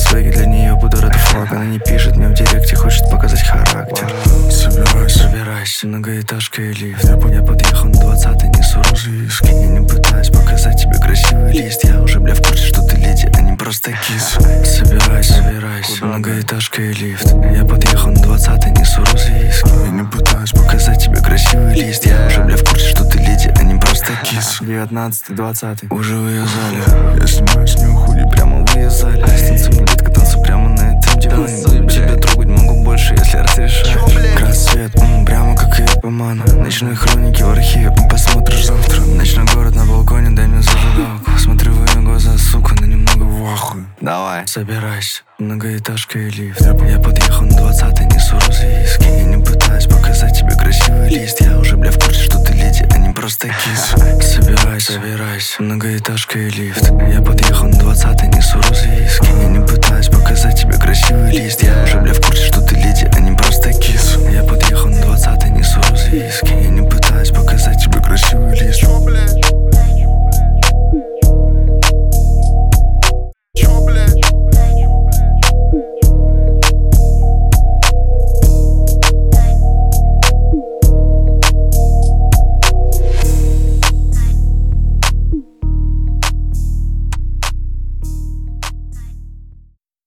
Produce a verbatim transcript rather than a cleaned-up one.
свеги, для нее пудор это флаг. Она не пишет мне в директе, хочет показать характер. Собирайся, собирайся, многоэтажка и лифт. Я, я подъехал на двадцатый, несу розы и виски. Я не пытаюсь показать тебе красивый лист. Я уже, бля, в курсе, что ты леди, а не просто кис. Собирайся, собирайся, многоэтажка и лифт. Я подъехал на двадцатый, несу розы и виски. я не пытаюсь показать. Показать тебе красивый лист. Я уже, бля, в курсе, что ты леди, а не просто кис. девятнадцатый, двадцатый, уже в ее зале. Я снимаю с нее худи, прямо в ее зале. Танцуй, мне детка, танцуй прямо на этом диване. Тебя трогать могу больше, если разрешаешь. Красвет, м, прямо как ее по ману. Ночные хроники в архиве, посмотришь завтра. Ночной город на балконе, дай мне зажигалку. Смотрю в ее глаза, сука, на немного в ахуе. Давай, собирайся, многоэтажка и лифт. Я подъехал на двадцатый, несу розы и виски. Я не пытаюсь показать тебе красивый лист. Я уже, бля, в курсе, что ты леди, а не просто кис. Собирайся, собирайся, многоэтажка и лифт. Я подъехал на двадцатый, несу розы и виски. Я не пытаюсь показать тебе красивый лист. Я уже, бля, в курсе, что ты леди, а не просто кис. Я подъехал на двадцатый, несу розы и виски. Я не пытаюсь